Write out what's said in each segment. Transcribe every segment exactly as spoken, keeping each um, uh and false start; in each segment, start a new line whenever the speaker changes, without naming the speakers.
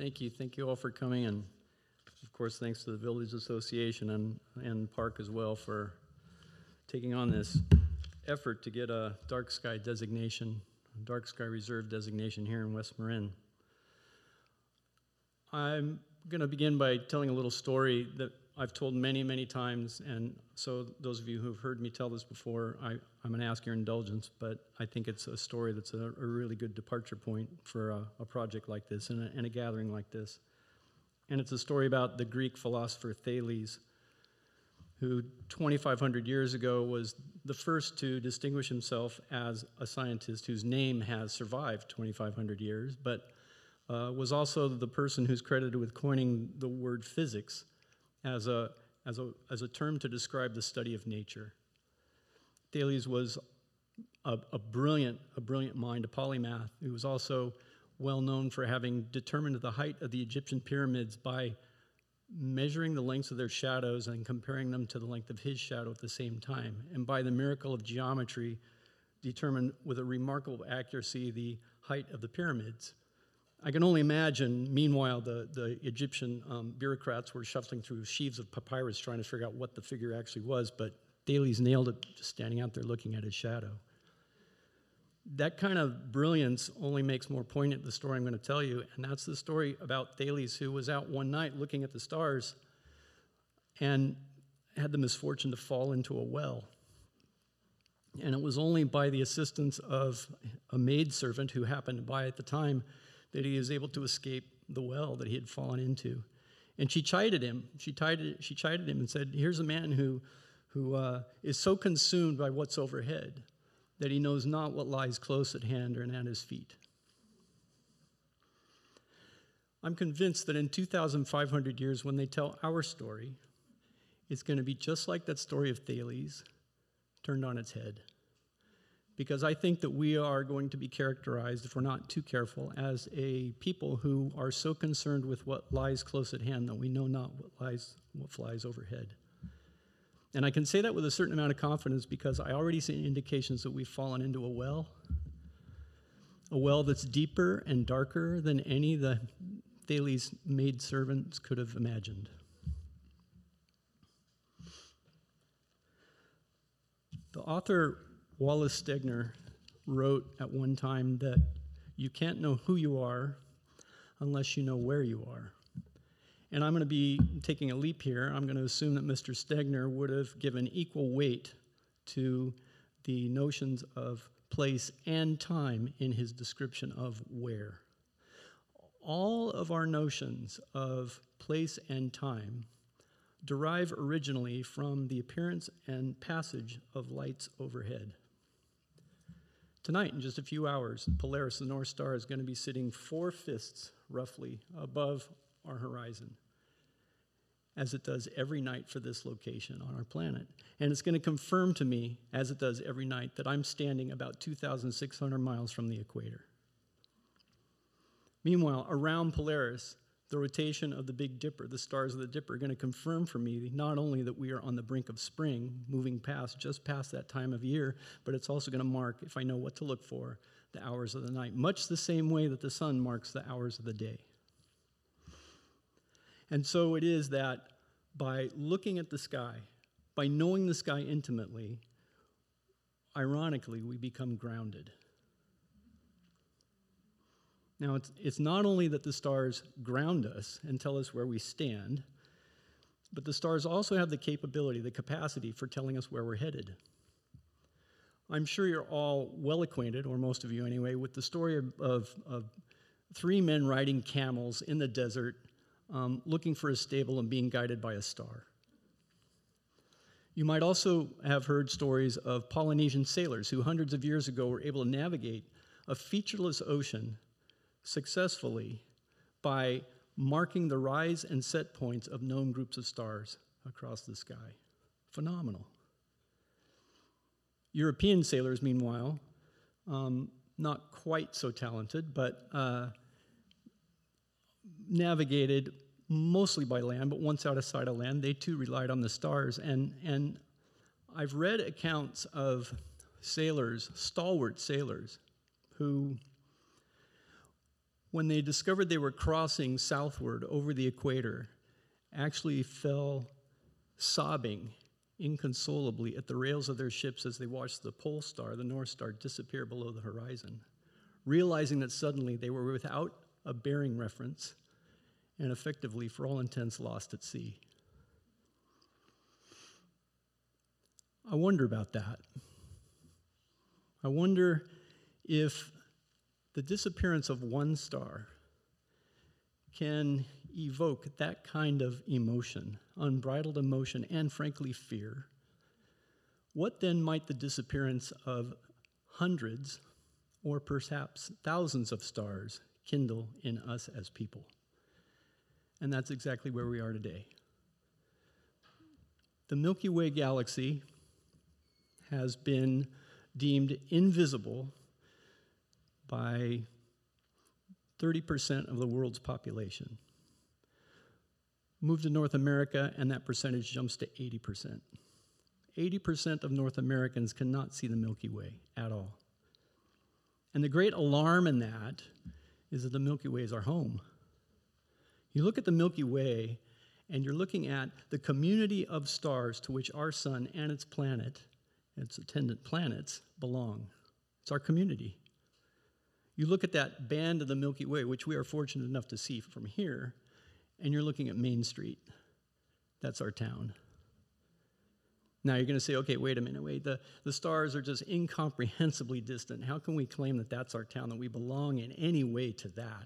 Thank you. Thank you all for coming, and of course, thanks to the Village Association and, and Park as well for taking on this effort to get a dark sky designation, dark sky reserve designation here in West Marin. I'm going to begin by telling a little story that I've told many, many times, and so those of you who've heard me tell this before, I, I'm going to ask your indulgence, but I think it's a story that's a, a really good departure point for a, a project like this and a, and a gathering like this. And it's a story about the Greek philosopher Thales, who twenty-five hundred years ago was the first to distinguish himself as a scientist whose name has survived twenty-five hundred years, but uh, was also the person who's credited with coining the word physics as a, as a, as a term to describe the study of nature. Thales was a, a brilliant, a brilliant mind, a polymath, who was also well known for having determined the height of the Egyptian pyramids by measuring the lengths of their shadows and comparing them to the length of his shadow at the same time, and by the miracle of geometry, determined with a remarkable accuracy the height of the pyramids. I can only imagine, meanwhile, the, the Egyptian um, bureaucrats were shuffling through sheaves of papyrus trying to figure out what the figure actually was, but Thales nailed it just standing out there looking at his shadow. That kind of brilliance only makes more poignant the story I'm going to tell you, and that's the story about Thales, who was out one night looking at the stars and had the misfortune to fall into a well. And it was only by the assistance of a maidservant who happened by at the time that he was able to escape the well that he had fallen into. And she chided him. She chided, she chided him and said, here's a man who, who uh, is so consumed by what's overhead that he knows not what lies close at hand or at his feet. I'm convinced that in two thousand five hundred years, when they tell our story, it's going to be just like that story of Thales, turned on its head. Because I think that we are going to be characterized, if we're not too careful, as a people who are so concerned with what lies close at hand that we know not what lies, what flies overhead. And I can say that with a certain amount of confidence because I already see indications that we've fallen into a well, a well that's deeper and darker than any the Thales maidservants could have imagined. The author Wallace Stegner wrote at one time that you can't know who you are unless you know where you are. And I'm going to be taking a leap here. I'm going to assume that Mister Stegner would have given equal weight to the notions of place and time in his description of where. All of our notions of place and time derive originally from the appearance and passage of lights overhead. Tonight, in just a few hours, Polaris, the North Star, is going to be sitting four fists, roughly, above our horizon, as it does every night for this location on our planet. And it's going to confirm to me, as it does every night, that I'm standing about two thousand six hundred miles from the equator. Meanwhile, around Polaris, the rotation of the Big Dipper, the stars of the Dipper, are going to confirm for me not only that we are on the brink of spring, moving past, just past that time of year, but it's also going to mark, if I know what to look for, the hours of the night, much the same way that the sun marks the hours of the day. And so it is that by looking at the sky, by knowing the sky intimately, ironically, we become grounded. Now, it's, it's not only that the stars ground us and tell us where we stand, but the stars also have the capability, the capacity for telling us where we're headed. I'm sure you're all well acquainted, or most of you anyway, with the story of, of, of three men riding camels in the desert, um, looking for a stable and being guided by a star. You might also have heard stories of Polynesian sailors who hundreds of years ago were able to navigate a featureless ocean successfully by marking the rise and set points of known groups of stars across the sky. Phenomenal. European sailors, meanwhile, um, not quite so talented, but uh, navigated mostly by land, but once outside of land, they too relied on the stars. And, and I've read accounts of sailors, stalwart sailors, who when they discovered they were crossing southward over the equator, actually fell sobbing inconsolably at the rails of their ships as they watched the pole star, the North Star, disappear below the horizon, realizing that suddenly they were without a bearing reference and effectively, for all intents, lost at sea. I wonder about that. I wonder if the disappearance of one star can evoke that kind of emotion, unbridled emotion, and frankly, fear. What then might the disappearance of hundreds or perhaps thousands of stars kindle in us as people? And that's exactly where we are today. The Milky Way galaxy has been deemed invisible by thirty percent of the world's population. Move to North America, and that percentage jumps to eighty percent. eighty percent of North Americans cannot see the Milky Way at all. And the great alarm in that is that the Milky Way is our home. You look at the Milky Way, and you're looking at the community of stars to which our sun and its planet, its attendant planets, belong. It's our community. You look at that band of the Milky Way, which we are fortunate enough to see from here, and you're looking at Main Street. That's our town. Now you're going to say, okay, wait a minute, wait, the, the stars are just incomprehensibly distant. How can we claim that that's our town, that we belong in any way to that?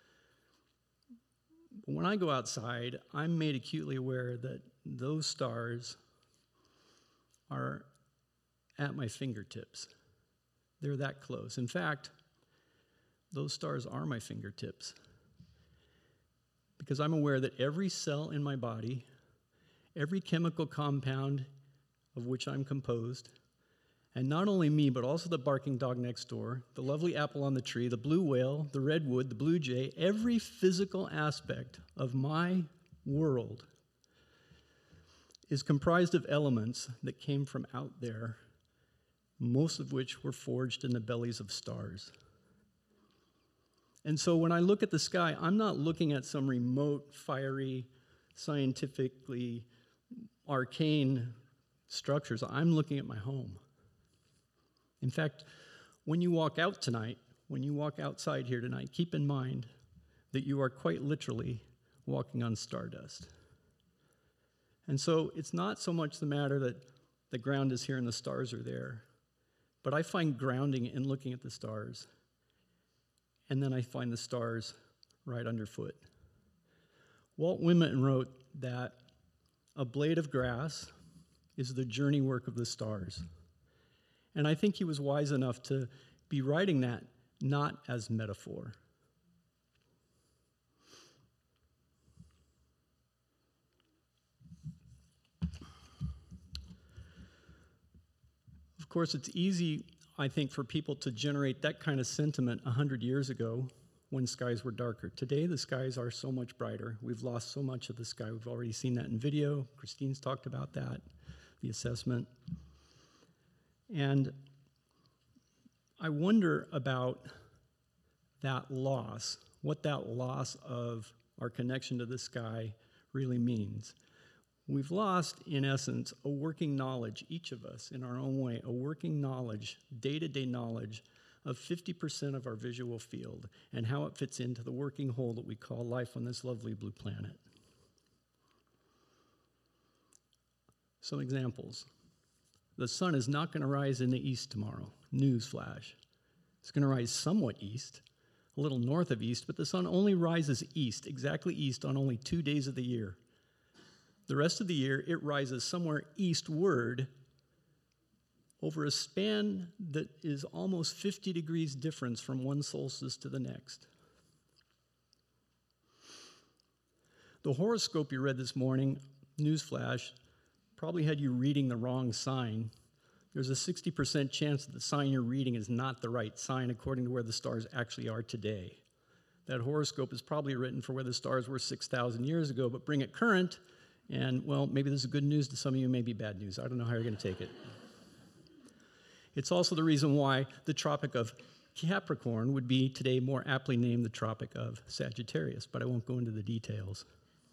But when I go outside, I'm made acutely aware that those stars are at my fingertips. They're that close. In fact, those stars are my fingertips, because I'm aware that every cell in my body, every chemical compound of which I'm composed, and not only me, but also the barking dog next door, the lovely apple on the tree, the blue whale, the redwood, the blue jay, every physical aspect of my world is comprised of elements that came from out there, most of which were forged in the bellies of stars. And so when I look at the sky, I'm not looking at some remote, fiery, scientifically arcane structures. I'm looking at my home. In fact, when you walk out tonight, when you walk outside here tonight, keep in mind that you are quite literally walking on stardust. And so it's not so much the matter that the ground is here and the stars are there, but I find grounding in looking at the stars. And then I find the stars right underfoot. Walt Whitman wrote that a blade of grass is the journey work of the stars. And I think he was wise enough to be writing that not as metaphor. Of course, it's easy, I think, for people to generate that kind of sentiment one hundred years ago when skies were darker. Today, the skies are so much brighter. We've lost so much of the sky. We've already seen that in video. Christine's talked about that, the assessment. And I wonder about that loss, what that loss of our connection to the sky really means. We've lost, in essence, a working knowledge, each of us in our own way, a working knowledge, day-to-day knowledge of fifty percent of our visual field and how it fits into the working whole that we call life on this lovely blue planet. Some examples. The sun is not going to rise in the east tomorrow. Newsflash. It's going to rise somewhat east, a little north of east, but the sun only rises east, exactly east, on only two days of the year. The rest of the year, it rises somewhere eastward over a span that is almost fifty degrees difference from one solstice to the next. The horoscope you read this morning, newsflash, probably had you reading the wrong sign. There's a sixty percent chance that the sign you're reading is not the right sign according to where the stars actually are today. That horoscope is probably written for where the stars were six thousand years ago, but bring it current, and, well, maybe this is good news to some of you, maybe bad news. I don't know how you're going to take it. It's also the reason why the Tropic of Capricorn would be today more aptly named the Tropic of Sagittarius, but I won't go into the details.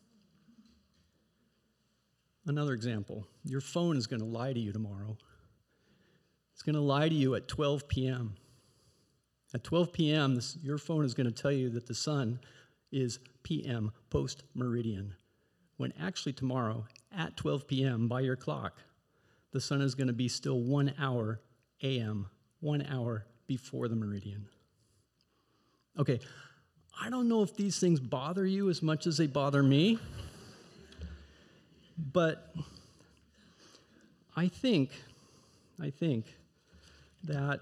Another example, your phone is going to lie to you tomorrow. It's going to lie to you at twelve p.m. At twelve p.m., this, your phone is going to tell you that the sun is P M post-meridian, when actually tomorrow at twelve p.m. by your clock, the sun is going to be still one hour A M, one hour before the meridian. Okay, I don't know if these things bother you as much as they bother me, but I think, I think that,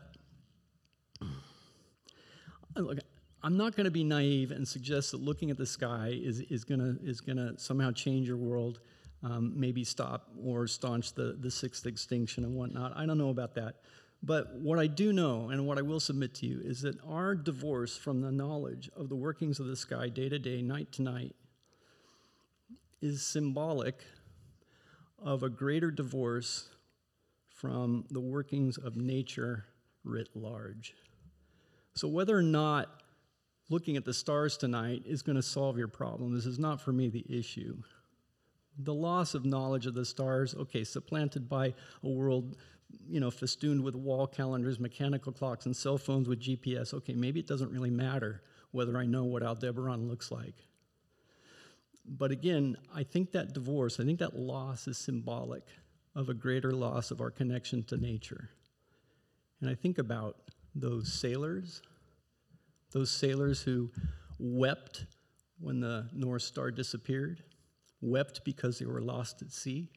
look, I'm not going to be naive and suggest that looking at the sky is, is going is to somehow change your world, um, maybe stop or staunch the, the sixth extinction and whatnot. I don't know about that. But what I do know, and what I will submit to you, is that our divorce from the knowledge of the workings of the sky day to day, night to night, is symbolic of a greater divorce from the workings of nature writ large. So whether or not looking at the stars tonight is going to solve your problem, this is not for me the issue. The loss of knowledge of the stars, okay, supplanted by a world, you know, festooned with wall calendars, mechanical clocks, and cell phones with G P S. Okay, maybe it doesn't really matter whether I know what Aldebaran looks like. But again, I think that divorce, I think that loss is symbolic of a greater loss of our connection to nature. And I think about those sailors, those sailors who wept when the North Star disappeared, wept because they were lost at sea.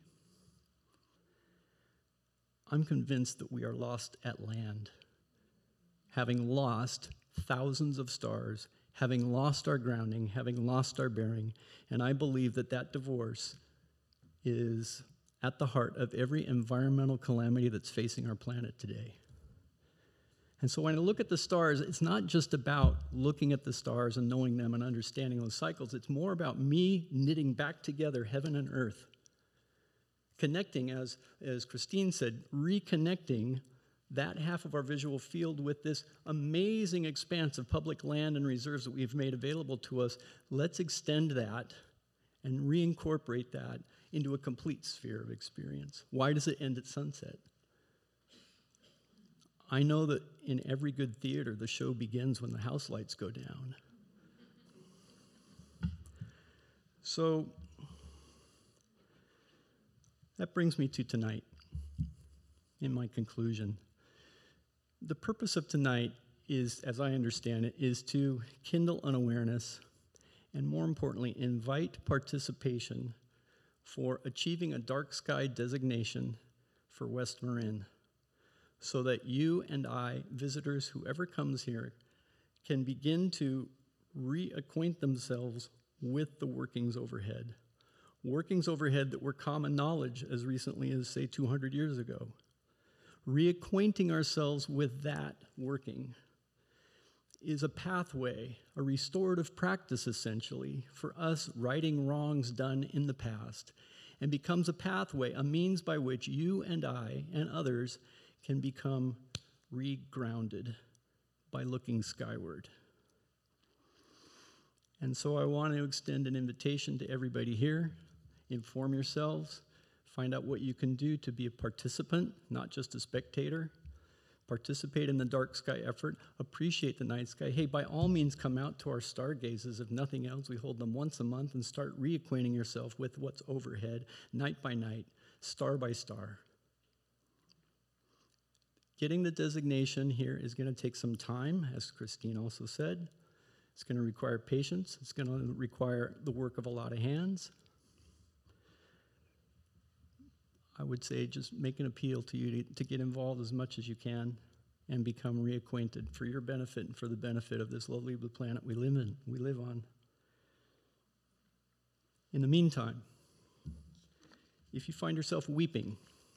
I'm convinced that we are lost at land, having lost thousands of stars, having lost our grounding, having lost our bearing, and I believe that that divorce is at the heart of every environmental calamity that's facing our planet today. And so when I look at the stars, it's not just about looking at the stars and knowing them and understanding those cycles. It's more about me knitting back together heaven and earth, connecting, as, as Christine said, reconnecting that half of our visual field with this amazing expanse of public land and reserves that we've made available to us. Let's extend that and reincorporate that into a complete sphere of experience. Why does it end at sunset? I know that in every good theater, the show begins when the house lights go down. So that brings me to tonight, in my conclusion. The purpose of tonight is, as I understand it, is to kindle an awareness and, more importantly, invite participation for achieving a dark sky designation for West Marin, so that you and I, visitors, whoever comes here, can begin to reacquaint themselves with the workings overhead. Workings overhead that were common knowledge as recently as, say, two hundred years ago. Reacquainting ourselves with that working is a pathway, a restorative practice, essentially, for us righting wrongs done in the past, and becomes a pathway, a means by which you and I and others can become regrounded by looking skyward. And so I want to extend an invitation to everybody here. Inform yourselves. Find out what you can do to be a participant, not just a spectator. Participate in the dark sky effort. Appreciate the night sky. Hey, by all means, come out to our stargazes. If nothing else, we hold them once a month, and start reacquainting yourself with what's overhead, night by night, star by star. Getting the designation here is going to take some time, as Christine also said. It's going to require patience. It's going to require the work of a lot of hands. I would say just make an appeal to you to, to get involved as much as you can and become reacquainted for your benefit and for the benefit of this lovely blue planet we live in, we live on. In the meantime, if you find yourself weeping,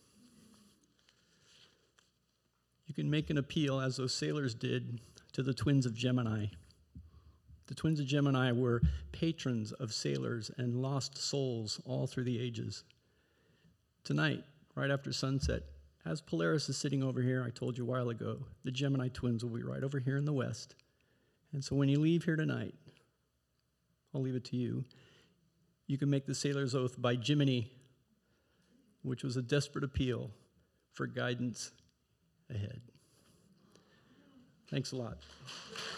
you can make an appeal, as those sailors did, to the twins of Gemini. The twins of Gemini were patrons of sailors and lost souls all through the ages. Tonight, right after sunset, as Polaris is sitting over here, I told you a while ago, the Gemini twins will be right over here in the west. And so when you leave here tonight, I'll leave it to you. You can make the sailor's oath by Jiminy, which was a desperate appeal for guidance ahead. Thanks a lot.